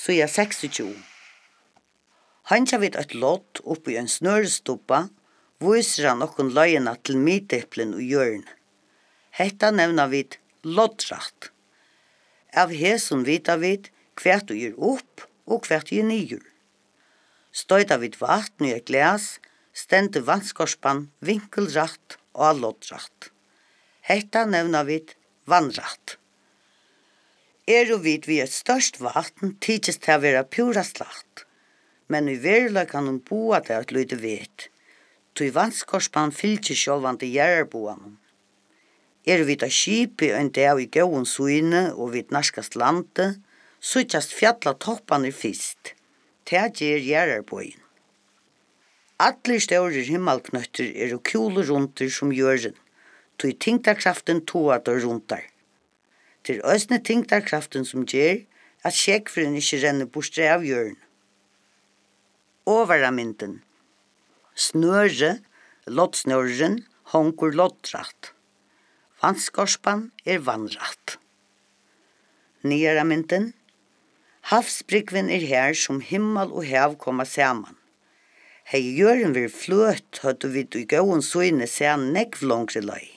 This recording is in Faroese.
så er 26. Hansja vid et lott oppi en snørestuppa, viser han okkun løyina til midteplen og hjørn. Hetta nevna vid loddrætt. Av hesun vita vid hvert du gir opp og hvert du gir nyr. Støyta vid vatn i et glas, stende vannskorpan vinkelrætt og loddrætt. Hetta nevna vid vannrætt. Vid et størst vatn tidses til å være pura slagt, men i veruleikanum boa det at lyde vet. Tui vannskorpan fylgjer sjálvandi gjerarboanum. Vid a skipi ein dag i gåen suine og vid narskast lande, suttjast fjalla toppanir fyrst. Det gjer gjerarboin. Allir staurir himmalknøttir kule runter som jøren, tui tingdarkraften toatar runtar. Til øsne tingdarkraften som gjer at skjeggfrun ikkje renner bostre av jøren. Overamynden. Snøre, loddsnøren, hongur loddrætt. Vannskorpan vannrætt. Nyaramynden. Havsbrygven her som himmel og hav koma saman. Hei jøren vir fløt høttu vid i gåen søyne sean negv longre løy.